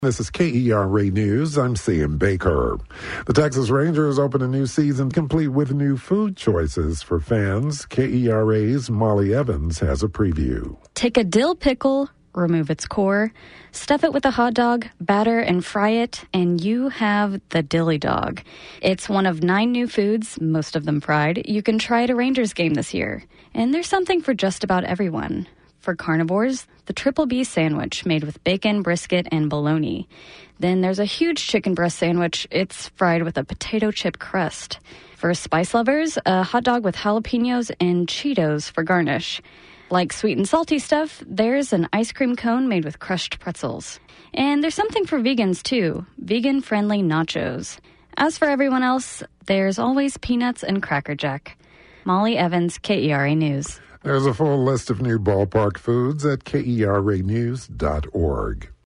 This is KERA News. I'm Sam Baker. The Texas Rangers open a new season complete with new food choices for fans. KERA's Molly Evans has a preview. Take a dill pickle, remove its core, stuff it with a hot dog, batter and fry it, and you have the Dilly Dog. It's one of 9 new foods, most of them fried, you can try at a Rangers game this year. And there's something for just about everyone. For carnivores, the Triple B sandwich made with bacon, brisket, and bologna. Then there's a huge chicken breast sandwich. It's fried with a potato chip crust. For spice lovers, a hot dog with jalapenos and Cheetos for garnish. Like sweet and salty stuff, there's an ice cream cone made with crushed pretzels. And there's something for vegans, too. Vegan-friendly nachos. As for everyone else, there's always peanuts and Cracker Jack. Molly Evans, KERA News. There's a full list of new ballpark foods at KERAnews.org.